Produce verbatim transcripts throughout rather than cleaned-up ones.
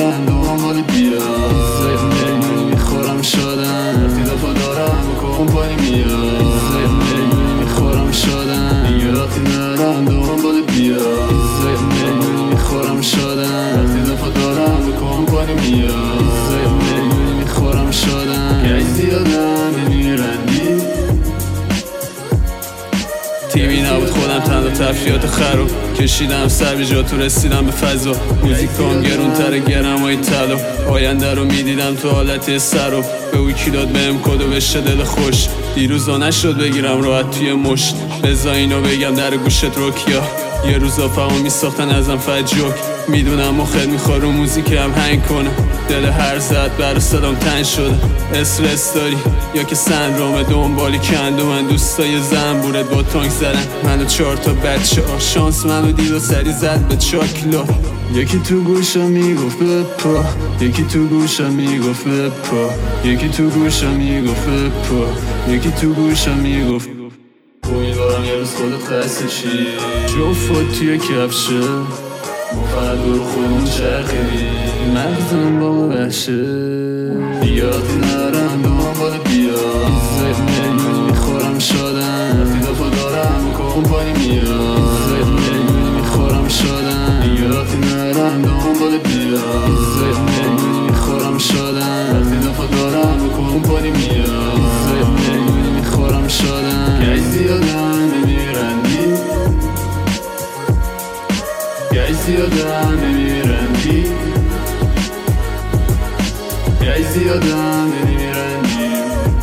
نرم دنبال بیاد زیب میلیون میخورم شدن وقتی دفعه دارم کمپانی میاد زیب میلیون میخورم شدن دیگه وقتی نرم دنبال بیاد زیب میلیون میخورم شدن وقتی دفعه دارم کمپانی میاد زیب میلیون میخورم شدن که زیادم نمیرندی تیوی نبود خودم تنها تفریات خراب کشیدم سر به جا تو رسیدم به فضا موزیکام گرون تر گرمای طلا آینده رو میدیدم تو حالت سر و به ویکی داد بهم کد و بشه دل خوش دیروزا نشد بگیرم راحت توی مشت بزا اینو بگم در گوشت روکیا یه روزا فهمو میساختن ازم فجوک میدونم مخت میخواد رو موزیکم هنگ کنه دل هر زد برا صدام تنگ شده استرس داری یا که سندروم دنبالی کند و من دوستای زنبورت با تانک زدن منو چهار تا بچه ها شانس منو دید و سری زد به چاکلات یکی تو گوشم میگفت بپا یکی تو گوشم میگفت بپا یکی تو گوشم میگفت بپا یکی تو گوشم میگفت امیدوارم یه روز خودت خسته چی جفت توی کفشه مفرد برو خودمون چرخیدی مغزم با بخشه بیادی نرم دنبال بیاد زیب میلیون میخورم شدن وقتی دفعه دارم کمپانی میاد زیب میلیون میخورم شدن دیگه وقتی نرم دنبال بیاد زیب میلیون میخورم شدن وقتی دفعه دارم کمپانی میاد زیب میلیون میخورم شدن که زیادم نمیرندی که زیادم نمیرندی که زیادم نمیرندی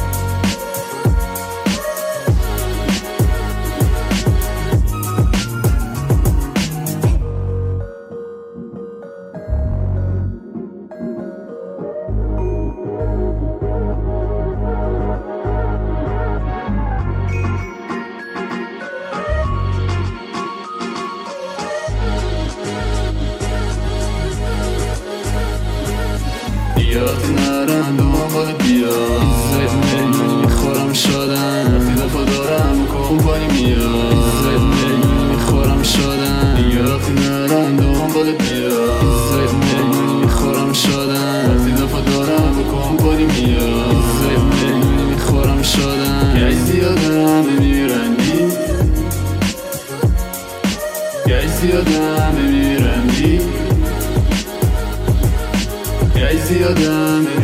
بیادی نرم دنبال بیاد زیب میلیون میخورم شدن وقتی دفعه دارم کمپانی میاد زیب میلیون میخورم شدن دیگه وقتی نرم دنبال بیاد زیب میلیون میخورم شدن وقتی دفعه دارم کمپانی میاد زیب میلیون میخورم شدن که زیادم نمیرندی که زیادم نمیرندی که زیادم